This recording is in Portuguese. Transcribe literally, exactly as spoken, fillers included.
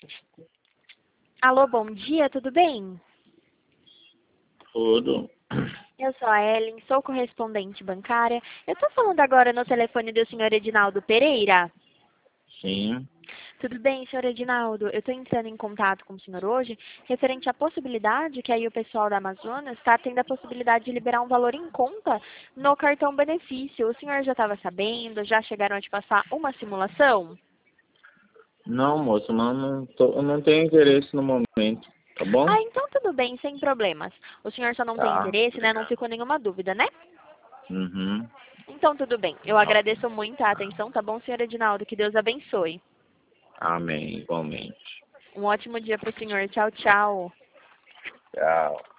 Alô, bom dia, tudo bem? Tudo. Eu sou a Ellen, sou correspondente bancária. Eu estou falando agora no telefone do senhor Edinaldo Pereira. Sim. Tudo bem, senhor Edinaldo? Eu estou entrando em contato com o senhor hoje, referente à possibilidade que aí o pessoal da Amazonas está tendo a possibilidade de liberar um valor em conta no cartão benefício. O senhor já estava sabendo? Já chegaram a te passar uma simulação? Não, moço, não, não, tô, eu não tenho interesse no momento, tá bom? Ah, então tudo bem, sem problemas. O senhor só não tem Tá, interesse, né? Não obrigado. ficou nenhuma dúvida, né? Uhum. Então, tudo bem. Eu Tá. agradeço muito a atenção, tá bom, senhor Edinaldo? Que Deus abençoe. Amém, igualmente. Um ótimo dia para o senhor. Tchau, tchau. Tchau.